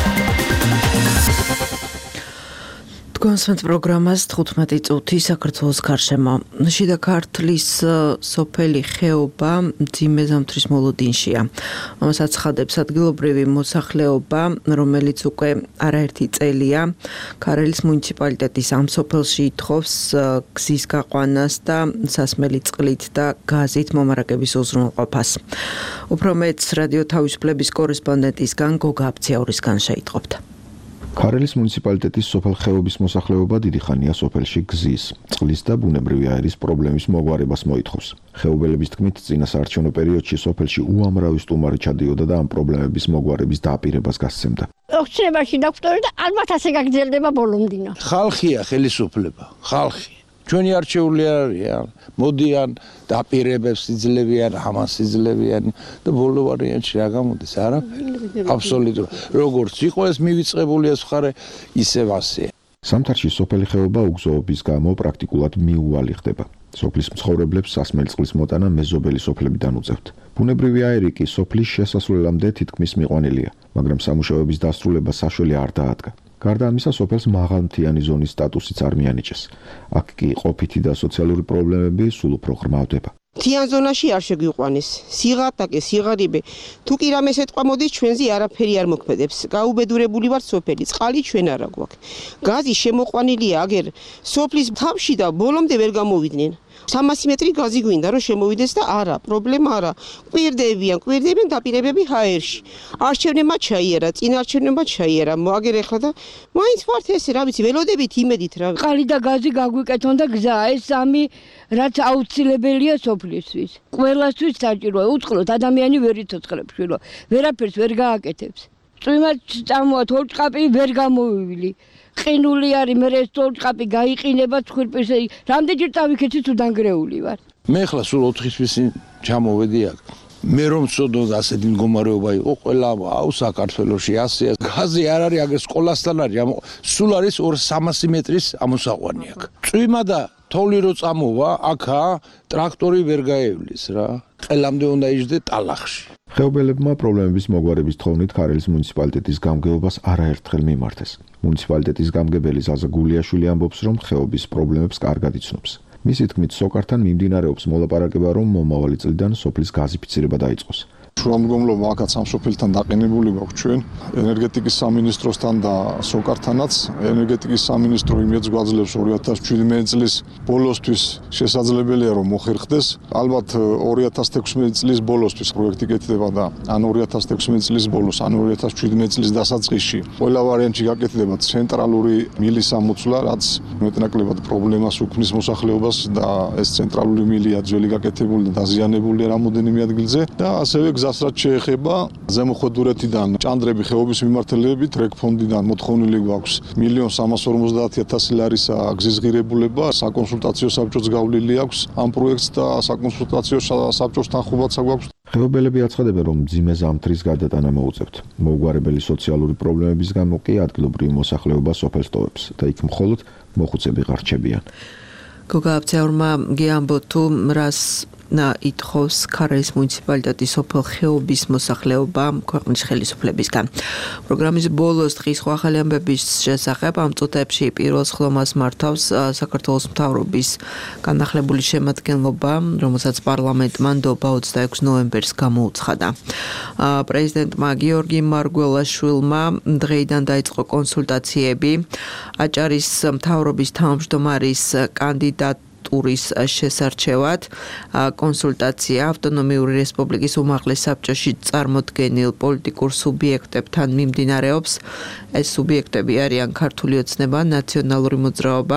კონსვენთ პროგრამას თხუთმეტი წუთი საქართველოს გარშემო. შიდა ქართლის სოფელი ხეობა მძიმე ზამთრის მოლოდინშია. ამას აცხადებს ადგილობრივი მოსახლეობა, რომელიც უკვე არაერთი წელია ქარელის მუნიციპალიტეტის ამ სოფელში ითხოვს გზის გაყვანას და სასმელი წყლით და გაზით მომარაგების უზრუნველყოფას. უფრო მეტს რადიო თავისუფლების კორესპონდენტისგან გოგა აბციაურისგან შეიტყობთ. ქარელის მუნიციპალიტეტის სოფელ ხეობის მოსახლეობა დიდი ხანია სოფელში გზის, წყლის და ბუნებრივი აერის პრობლემის მოგვარებას მოითხოვს. ხეობელების თქმით, წინა საარჩევნო პერიოდში სოფელში უამრავი სტუმარი ჩადიოდა და ამ პრობლემების მოგვარების დააპირებას გასცემდა. ოქცნებაში დავხტორი და ალბათ ასე გაგრძელდება ბოლომდინა. ხალხია ხელისუფლება, ხალხი. ჩვენი არჩეული არიან, მოდიან დაპირებებს იძლევიან, ამას იძლევიან და ბოლო ვარიანტში რა გამოდის? არაფერი. აბსოლუტურად. როგორც იყო ეს მივიწყებულია მხარე, ისევ ასე. სამთარში სოფელი ხეობა უგზოობის გამო პრაქტიკულად მიუვალი ხდება. სოფლის მცხოვრებლებს სასმელი წყლის მოტანა მეზობელი სოფლებიდან უწევთ. ბუნებრივი აერი კი სოფლის შესასვლელამდე თითქმის მიყვანილია, მაგრამ სამუშაოების დასრულება საშველი არ დაადგა. გარდა ამისა, სოფელს მაღალმთიანი ზონის სტატუსიც არ მიანიჭეს. აქ კი ყოფითი და სოციალური პრობლემები სულ უფრო ღრმავდება. მთიან ზონაში არ შეგვიყვანეს. სიღატაკე, სიღარიბე, თუ კი რამეს ეთყვა მოდის, ჩვენზე არაფერი არ მოქმედებს. გაუბედურებული ვართ სოფელი, წყალი ჩვენ არა გვაქვს. გაზი შემოყვანილია აგერ სოფლის თავში და ბოლომდე ვერ გამოვიდნენ. სამასი მეტრი გაზი გვინდა რომ შემოვიდეს და არა, პრობლემა არა. კვირდებიან, კვირდებიან დაპირებები ჰაერში. არჩევნებმა ჩაიერა, წინ არჩევნებმა ჩაიერა. აგერ ეხლა და მაინც ვართ ესე, რა ვიცი, ველოდებით იმედით რა. წყალი და გაზი გაგვიკეთონ და გზა, ეს სამი რაც აუცილებელია სოფლისთვის. ყველასთვის საჭიროა, უწყლოდ ადამიანი ვერ იცოცხლებს შვილო. ვერაფერს ვერ გააკეთებს. წვიმად წამოათ ორჭყაპი ვერ გამოვივილი. ყინული არის, მე ეს ორჭყაპი გაიყინება ცხვირპირზე. რამდენჯერ წავიქეცი თუ დანგრეული ვარ. მე ხლა სულ ოთხი თვის ჩამოვედი აქ. მე რომ ვწოდოთ ასეთი მდგომარეობა იყო ყველა აუ საქართველოში ასეა. გაზი არ არის, აგერ სკოლასთან არის, სულ არის ორ-სამასი მეტრის ამოსაყვანი აქ. წვიმა და თოვლი რო წამოვა, აქა ტრაქტორი ვერ გაევლის რა. ყელამდე უნდა იჯდე ტალახში. ხეობელებმა პრობლემების მოგვარების თხოვნით ქარელის მუნიციპალიტეტის გამგეობას არაერთხელ მიმართეს. მუნიციპალიტეტის გამგებელი ზაზა გულიაშვილი ამბობს, რომ ხეობის პრობლემებს კარგად იცნობს. მისი თქმით, სოკართან მიმდინარეობს მოლაპარაკება, რომ მომავალი წლიდან სოფლის გაზიფიცირება დაიწყოს. შუამდგომლობა აქაც ამ სოფელთან დაყენებული გვაქვს ჩვენ ენერგეტიკის სამინისტროსთან და სოკართანაც. ენერგეტიკის სამინისტრო იმედს გვაძლევს ორი ათას შვიდმეტი წლის ბოლოსთვის შესაძლებელია რომ მოხერხდეს. ალბათ ორი ათას თექვსმეტი წლის ბოლოსთვის პროექტი კეთდება და ან ორი ათას თექვსმეტი წლის ბოლოს, ან ორი ათას შვიდმეტი წლის დასაწყისში ყველა ვარიანტში გაკეთდება ცენტრალური მილის ამოცვლა, რაც მეტნაკლებად პრობლემას უქმნის მოსახლეობას და ეს ცენტრალური მილია ძველი გაკეთებული და დაზიანებულია რამოდენიმე ადგილზე და ასევე გზას რაც შეეხება ზემოხვედურეთიდან ჭანდრები ხეობის მიმართულებით რეგფონდიდან მოთხოვნილი გვაქვს მილიონ სამას ორმოცდაათი ათასი ლარისა გზის ღირებულება, საკონსულტაციო საბჭოც გავლილი აქვს ამ პროექტს და საკონსულტაციო საბჭოსთან ხუბაც გვაქვს. ხეობელები აცხადებენ, რომ მძიმე ზამთრის გადატანა მოუწევთ. მოუგვარებელი სოციალური პრობლემების გამო კი ადგილობრივი მოსახლეობა სოფელს ტოვებს და იქ მხოლოდ მოხუცები ღარჩებიან. გოგა აბციაურმა გიამბო თუ რას და ითხოვს ქარელის მუნიციპალიტეტის სოფელ ხეობის მოსახლეობა ქვეყნის ხელისუფლებისგან. პროგრამის ბოლოს დღის ახალი ამბების შესახებ ამ წუთებში პირველ ხლომას მართავს საქართველოს მთავრობის განახლებული შემადგენლობა, რომელსაც პარლამენტმა ნდობა ოცდაექვსი ნოემბერს გამოუცხადა. პრეზიდენტმა გიორგი მარგველაშვილმა დღეიდან დაიწყო კონსულტაციები აჭარის მთავრობის თავმჯდომარის კანდიდატ ტურის შესარჩევად. კონსულტაცია ავტონომიური რესპუბლიკის უმაღლეს საბჭოში წარმოდგენილ პოლიტიკურ სუბიექტებთან მიმდინარეობს. ეს სუბიექტები არიან ქართული ოცნება, ნაციონალური მოძრაობა,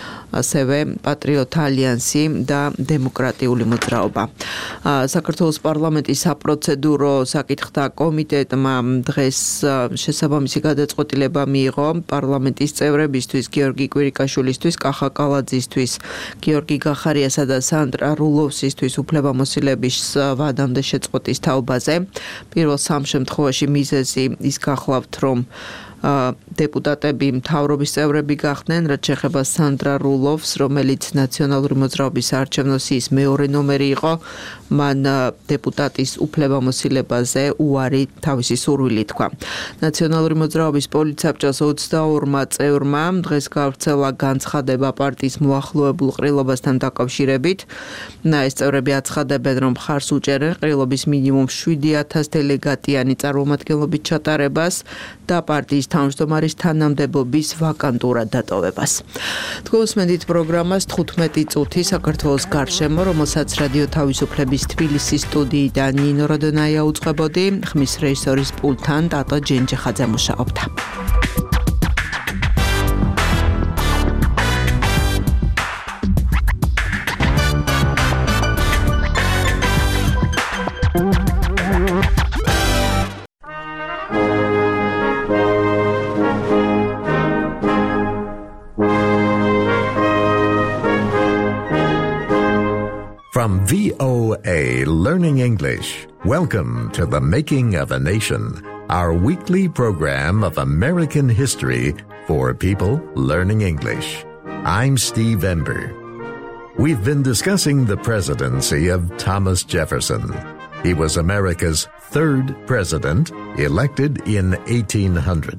ასევე პატრიოტ ალიანსი და დემოკრატიული მოძრაობა. საქართველოს პარლამენტის საპროცედურო საკითხთა კომიტეტმა დღეს შესაბამისი გადაწყვეტილება მიიღო პარლამენტის წევრებისთვის, გიორგი კვირიკაშვილისთვის, კახა კალაძისთვის, გიორგი გახარიასა და სანდრა რულოვსისთვის უფლებამოსილების ვადამდე შეწყვეტის თაობაზე. პირველ სამ შემთხვევაში მიზეზი ის გახლავთ, რომ დეპუტატები მთავრობის წევრები გახდნენ, რაც შეეხება სანდრა რულოვს, რომელიც ნაციონალური მოძრაობის საარჩევნო სიის მეორე ნომერი იყო, მან დეპუტატის უფლებამოსილებაზე უარი თავისი სურვილი თქვა. ნაციონალური მოძრაობის პოლიტსაბჭოს ოცდაორმა წევრმა დღეს გავრცელა განცხადება პარტიის მოახლოებულ ყრილობასთან დაკავშირებით. ეს წევრები აცხადებენ, რომ მხარს უჭერენ ყრილობის მინიმუმ შვიდი ათას დელეგატიანი წარმომადგენლობით ჩატარებას და პარტიის თავმჯდომარის თანამდებობის ვაკანტურად დატოვებას. თქვენსმენდით პროგრამას თხუთმეტი წუთი საქართველოს გარშემო, რომელსაც რადიო თავისუფლების თბილისის სტუდიიდან ნინო როდონაია უწყებოდი, ხმის რეჟისორის პულტთან ტატო ჯენჯეხაძე მუშაობდა. From V O A Learning English, welcome to The Making of a Nation, our weekly program of American history for people learning English. I'm Steve Ember. We've been discussing the presidency of Thomas Jefferson. He was America's third president, elected in eighteen hundred.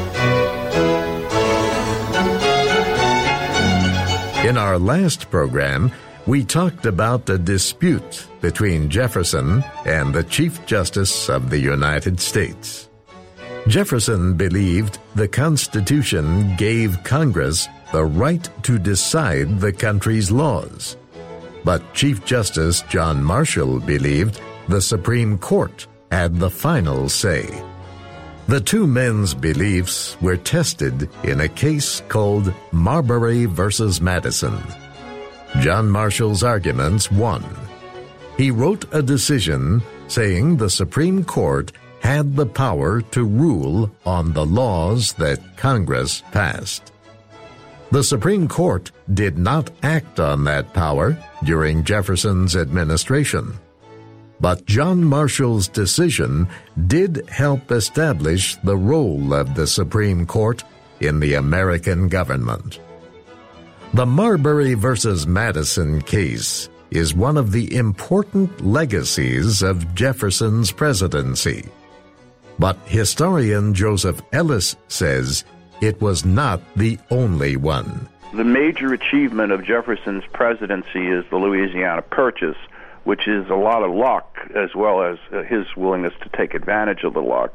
In our last program, we talked about a dispute between Jefferson and the Chief Justice of the United States. Jefferson believed the Constitution gave Congress the right to decide the country's laws. But Chief Justice John Marshall believed the Supreme Court had the final say. The two men's beliefs were tested in a case called Marbury versus Madison. John Marshall's arguments won. He wrote a decision saying the Supreme Court had the power to rule on the laws that Congress passed. The Supreme Court did not act on that power during Jefferson's administration. But John Marshall's decision did help establish the role of the Supreme Court in the American government. The Marbury versus Madison case is one of the important legacies of Jefferson's presidency. But historian Joseph Ellis says it was not the only one. The major achievement of Jefferson's presidency is the Louisiana Purchase, which is a lot of luck as well as his willingness to take advantage of the luck.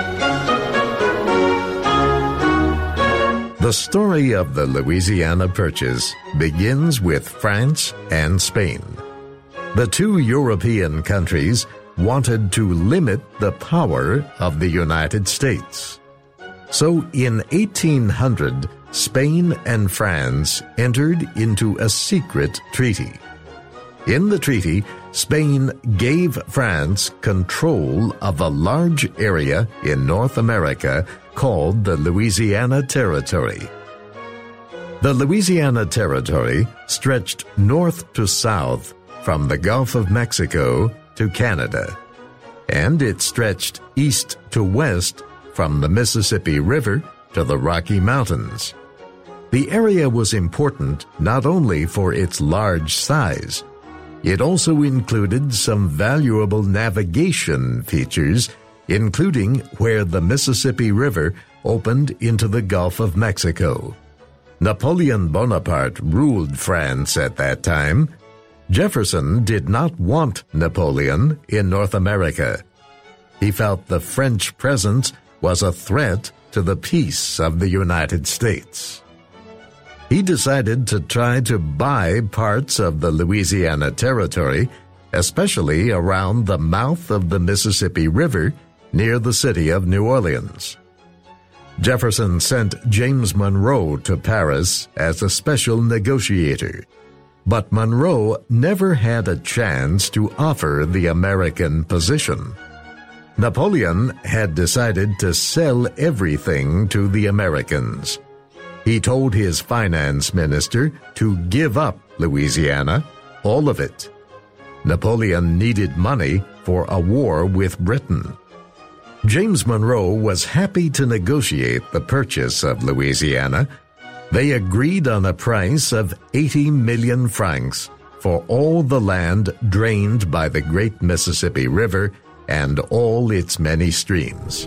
The story of the Louisiana Purchase begins with France and Spain. The two European countries wanted to limit the power of the United States. So in eighteen hundred, Spain and France entered into a secret treaty. In the treaty, Spain gave France control of a large area in North America called the Louisiana Territory. The Louisiana Territory stretched north to south from the Gulf of Mexico to Canada, and it stretched east to west from the Mississippi River to the Rocky Mountains. The area was important not only for its large size, it also included some valuable navigation features, including where the Mississippi River opened into the Gulf of Mexico. Napoleon Bonaparte ruled France at that time. Jefferson did not want Napoleon in North America. He felt the French presence was a threat to the peace of the United States. He decided to try to buy parts of the Louisiana Territory, especially around the mouth of the Mississippi River near the city of New Orleans. Jefferson sent James Monroe to Paris as a special negotiator, but Monroe never had a chance to offer the American position. Napoleon had decided to sell everything to the Americans. He told his finance minister to give up Louisiana, all of it. Napoleon needed money for a war with Britain. James Monroe was happy to negotiate the purchase of Louisiana. They agreed on a price of eighty million francs for all the land drained by the great Mississippi River and all its many streams.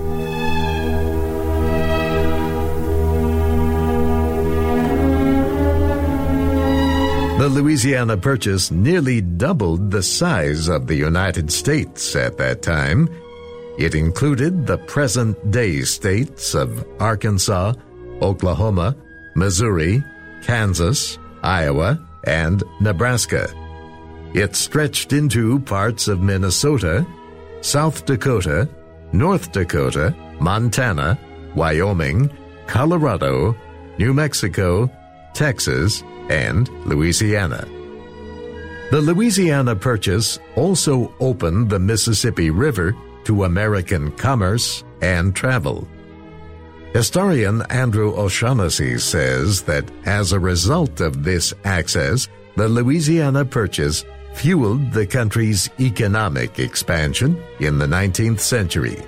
The Louisiana Purchase nearly doubled the size of the United States at that time. It included the present-day states of Arkansas, Oklahoma, Missouri, Kansas, Iowa, and Nebraska. It stretched into parts of Minnesota, South Dakota, North Dakota, Montana, Wyoming, Colorado, New Mexico, Texas, and Louisiana. The Louisiana Purchase also opened the Mississippi River to American commerce and travel. Historian Andrew O'Shaughnessy says that as a result of this access, the Louisiana Purchase fueled the country's economic expansion in the nineteenth century.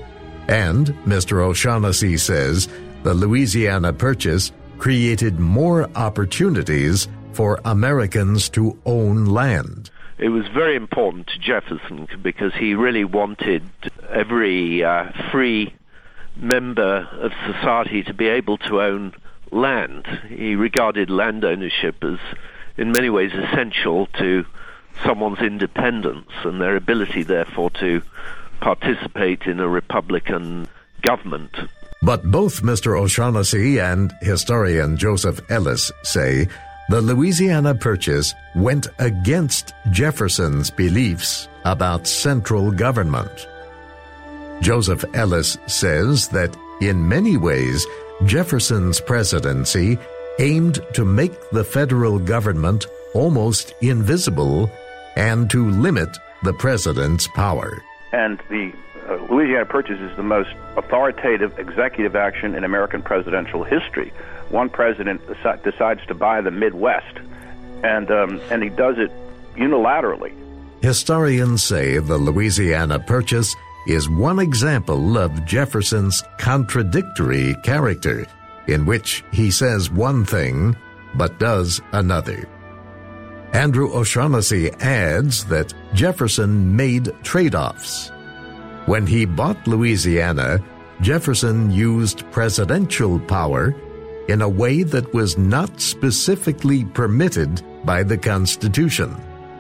And Mister O'Shaughnessy says the Louisiana Purchase created more opportunities for Americans to own land. It was very important to Jefferson because he really wanted every uh, free member of society to be able to own land. He regarded land ownership as in many ways essential to someone's independence and their ability therefore to participate in a republican government. But both Mister O'Shaughnessy and historian Joseph Ellis say the Louisiana Purchase went against Jefferson's beliefs about central government. Joseph Ellis says that in many ways, Jefferson's presidency aimed to make the federal government almost invisible and to limit the president's power. And the uh, Louisiana Purchase is the most authoritative executive action in American presidential history. One president deci- decides to buy the Midwest, and um, and he does it unilaterally. Historians say the Louisiana Purchase is one example of Jefferson's contradictory character, in which he says one thing but does another. Andrew O'Shaughnessy adds that Jefferson made trade-offs. When he bought Louisiana, Jefferson used presidential power in a way that was not specifically permitted by the Constitution.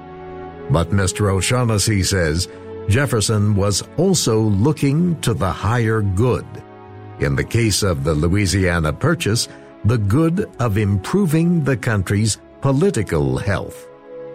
But Mister O'Shaughnessy says Jefferson was also looking to the higher good. In the case of the Louisiana Purchase, the good of improving the country's political health.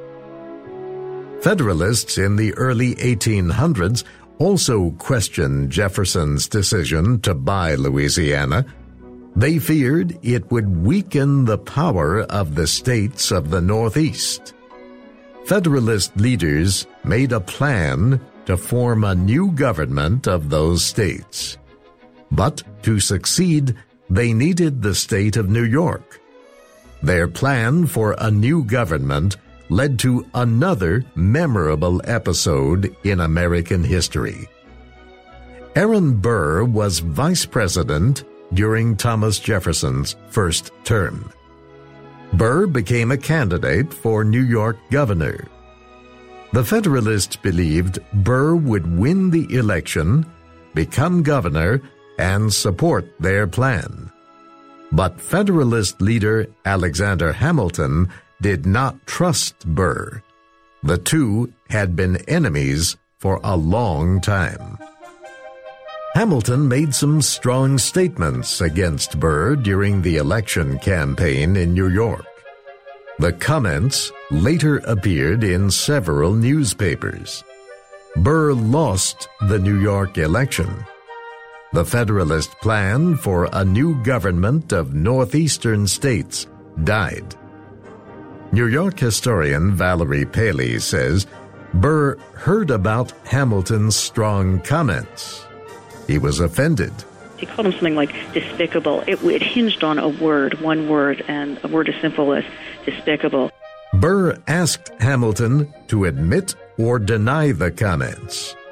Federalists in the early eighteen hundreds also questioned Jefferson's decision to buy Louisiana. They feared it would weaken the power of the states of the Northeast. Federalist leaders made a plan to form a new government of those states. But to succeed, they needed the state of New York. Their plan for a new government led to another memorable episode in American history. Aaron Burr was vice president during Thomas Jefferson's first term. Burr became a candidate for New York governor. The Federalists believed Burr would win the election, become governor, and support their plan. But Federalist leader Alexander Hamilton did not trust Burr. The two had been enemies for a long time. Hamilton made some strong statements against Burr during the election campaign in New York. The comments later appeared in several newspapers. Burr lost the New York election. The Federalist plan for a new government of northeastern states died. New York historian Valerie Paley says Burr heard about Hamilton's strong comments. He was offended. He called him something like despicable. It, it hinged on a word, one word, and a word as simple as despicable. Burr asked Hamilton to admit or deny the comments.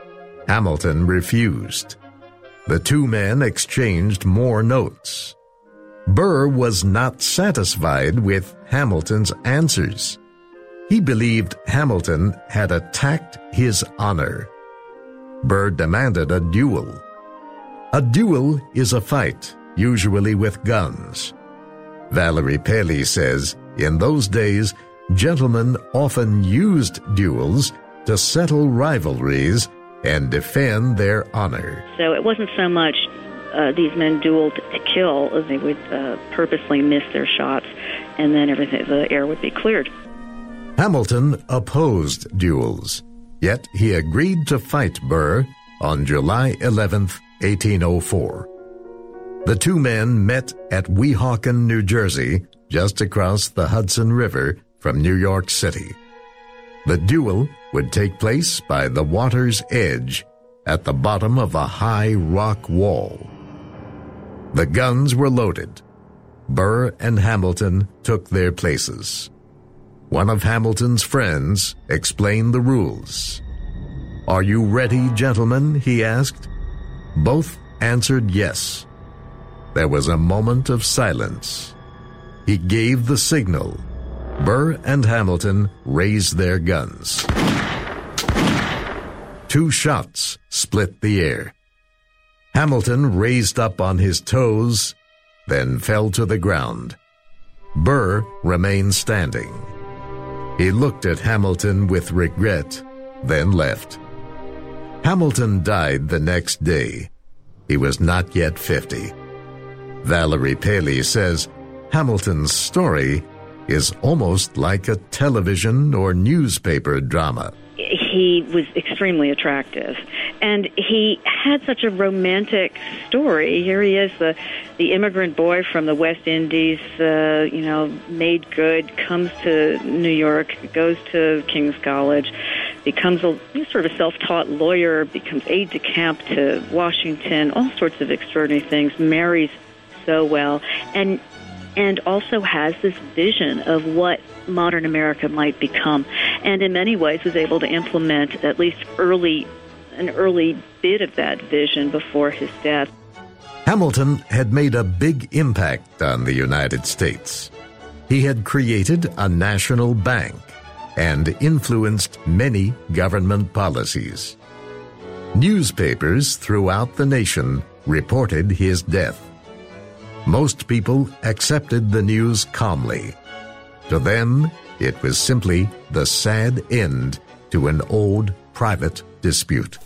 Hamilton refused. The two men exchanged more notes. Burr was not satisfied with Hamilton's answers. He believed Hamilton had attacked his honor. Burr demanded a duel. A duel is a fight, usually with guns. Valerie Paley says, in those days, gentlemen often used duels to settle rivalries and defend their honor. So it wasn't so much uh, these men dueled to kill, as they would uh, purposely miss their shots, and then everything, the air would be cleared. Hamilton opposed duels, yet he agreed to fight Burr on July eleventh, eighteen oh four. The two men met at Weehawken, New Jersey, just across the Hudson River from New York City. The duel would take place by the water's edge at the bottom of a high rock wall. The guns were loaded. Burr and Hamilton took their places. One of Hamilton's friends explained the rules. "Are you ready, gentlemen?" he asked. Both answered yes. There was a moment of silence. He gave the signal. Burr and Hamilton raised their guns. Two shots split the air. Hamilton raised up on his toes, then fell to the ground. Burr remained standing. He looked at Hamilton with regret, then left. Hamilton died the next day. He was not yet fifty. Valerie Paley says Hamilton's story is almost like a television or newspaper drama. He was extremely attractive, and he had such a romantic story. Here he is, the the immigrant boy from the West Indies, uh, you know, made good, comes to New York, goes to King's College, becomes a sort of a self-taught lawyer, becomes aide-de-camp to Washington, all sorts of extraordinary things, marries so well, and and also has this vision of what modern America might become, and in many ways was able to implement at least early, an early bit of that vision before his death. Hamilton had made a big impact on the United States. He had created a national bank and influenced many government policies. Newspapers throughout the nation reported his death. Most people accepted the news calmly. To them, it was simply the sad end to an old private dispute.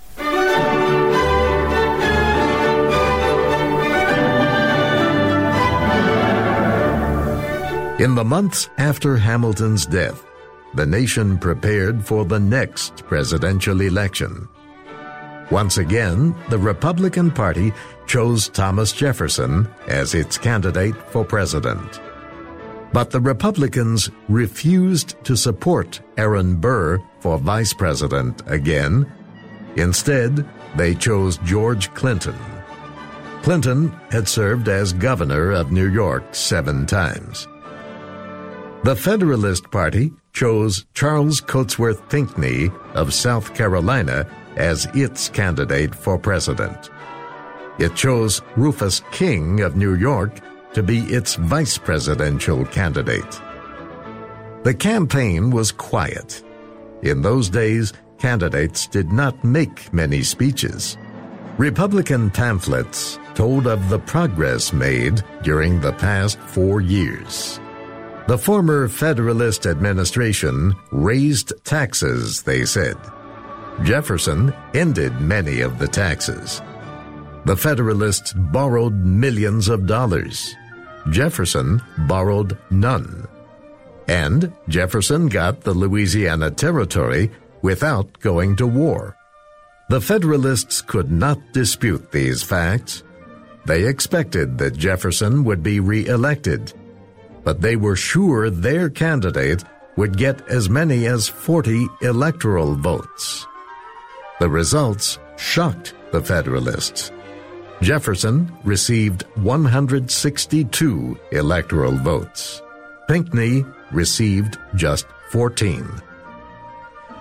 In the months after Hamilton's death, the nation prepared for the next presidential election. Once again, the Republican Party chose Thomas Jefferson as its candidate for president. But the Republicans refused to support Aaron Burr for vice president again. Instead, they chose George Clinton. Clinton had served as governor of New York seven times. The Federalist Party chose Charles Cotesworth Pinckney of South Carolina as its candidate for president. It chose Rufus King of New York to be its vice presidential candidate. The campaign was quiet. In those days, candidates did not make many speeches. Republican pamphlets told of the progress made during the past four years. The former Federalist administration raised taxes, they said. Jefferson ended many of the taxes. The Federalists borrowed millions of dollars. Jefferson borrowed none. And Jefferson got the Louisiana Territory without going to war. The Federalists could not dispute these facts. They expected that Jefferson would be re-elected, but they were sure their candidate would get as many as forty electoral votes. The results shocked the Federalists. Jefferson received one hundred sixty-two electoral votes. Pinckney received just fourteen.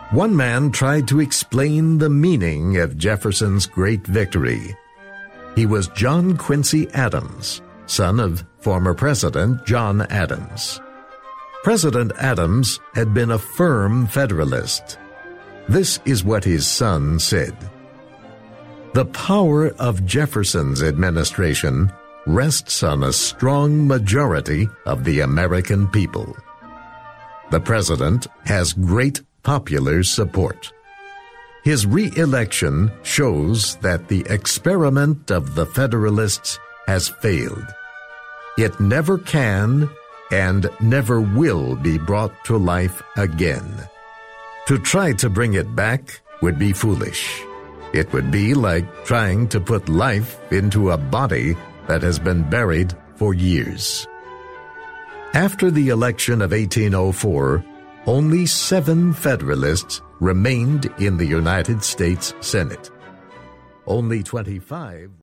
One man tried to explain the meaning of Jefferson's great victory. He was John Quincy Adams, son of former President John Adams. President Adams had been a firm Federalist. This is what his son said. The power of Jefferson's administration rests on a strong majority of the American people. The president has great popular support. His re-election shows that the experiment of the Federalists has failed. It never can and never will be brought to life again. To try to bring it back would be foolish. It would be like trying to put life into a body that has been buried for years. After the election of eighteen oh four, only seven Federalists remained in the United States Senate. Only twenty-five